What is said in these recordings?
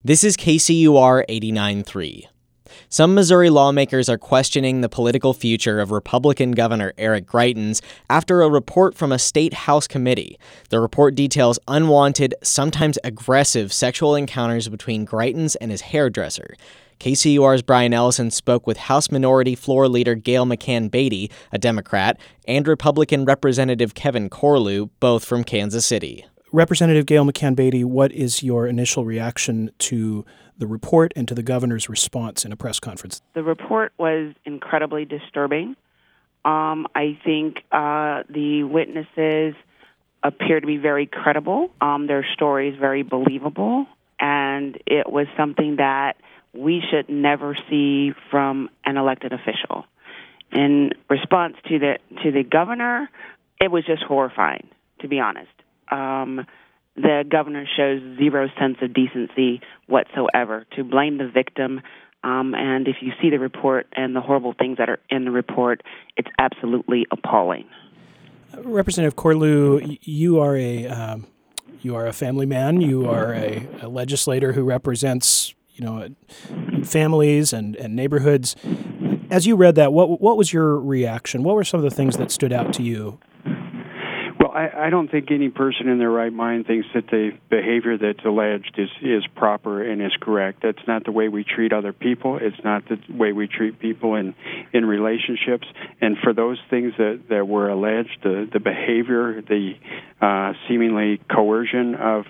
This is KCUR 89.3. Some Missouri lawmakers are questioning the political future of Republican Governor Eric Greitens after a report from a state House committee. The report details unwanted, sometimes aggressive sexual encounters between Greitens and his hairdresser. KCUR's Brian Ellison spoke with House Minority Floor Leader Gayle McCann Beatty, a Democrat, and Republican Representative Kevin Corlew, both from Kansas City. Representative Gayle McCann Beatty, what is your initial reaction to the report and to the governor's response in a press conference? The report was incredibly disturbing. I think the witnesses appear to be very credible. Their story is very believable, and it was something that we should never see from an elected official. In response to the governor, it was just horrifying, to be honest. The governor shows zero sense of decency whatsoever to blame the victim. And if you see the report and the horrible things that are in the report, it's absolutely appalling. Representative Corlew, you are a family man. You are a legislator who represents, families and neighborhoods. As you read that, what was your reaction? What were some of the things that stood out to you? Well, I don't think any person in their right mind thinks that the behavior that's alleged is proper and is correct. That's not the way we treat other people. It's not the way we treat people in relationships. And for those things that were alleged, the behavior, the seemingly coercion of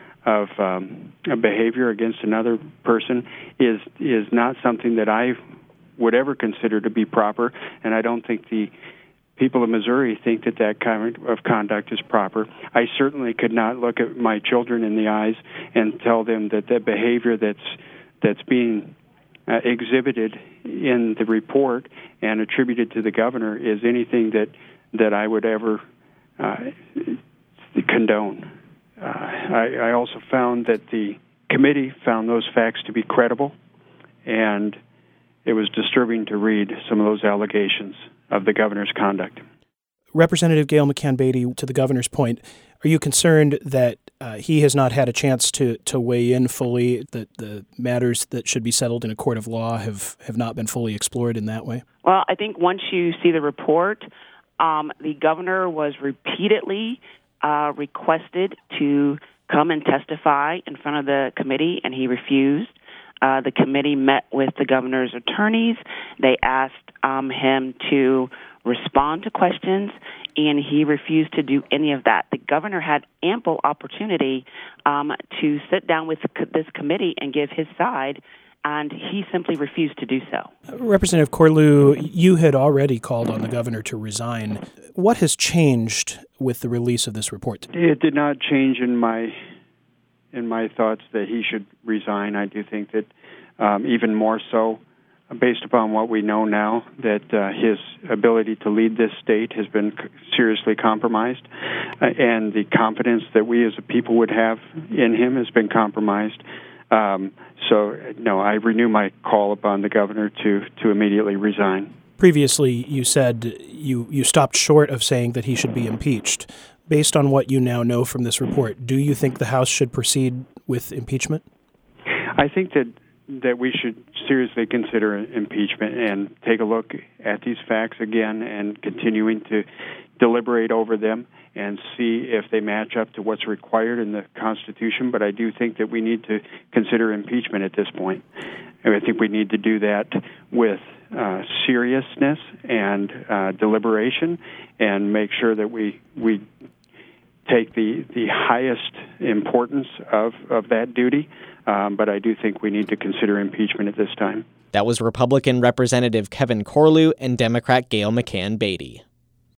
a behavior against another person is not something that I would ever consider to be proper. And I don't think the people of Missouri think that kind of conduct is proper. I certainly could not look at my children in the eyes and tell them that the behavior that's being exhibited in the report and attributed to the governor is anything that I would ever condone. I also found that the committee found those facts to be credible, and it was disturbing to read some of those allegations of the governor's conduct. Representative Gayle McCann Beatty, to the governor's point, are you concerned that he has not had a chance to weigh in fully, that the matters that should be settled in a court of law have not been fully explored in that way? Well, I think once you see the report, the governor was repeatedly requested to come and testify in front of the committee, and he refused. The committee met with the governor's attorneys. They asked him to respond to questions, and he refused to do any of that. The governor had ample opportunity to sit down with this committee and give his side, and he simply refused to do so. Representative Corlew, you had already called on the governor to resign. What has changed with the release of this report? It did not change in my thoughts that he should resign. I do think that even more so, based upon what we know now, that his ability to lead this state has been seriously compromised, and the confidence that we as a people would have in him has been compromised. No, I renew my call upon the governor to immediately resign. Previously, you said you stopped short of saying that he should be impeached. Based on what you now know from this report, do you think the House should proceed with impeachment? I think that we should seriously consider impeachment and take a look at these facts again and continuing to deliberate over them and see if they match up to what's required in the Constitution. But I do think that we need to consider impeachment at this point. And I think we need to do that with seriousness and deliberation and make sure that we take the highest importance of that duty. But I do think we need to consider impeachment at this time. That was Republican Representative Kevin Corlew and Democrat Gayle McCann Beatty.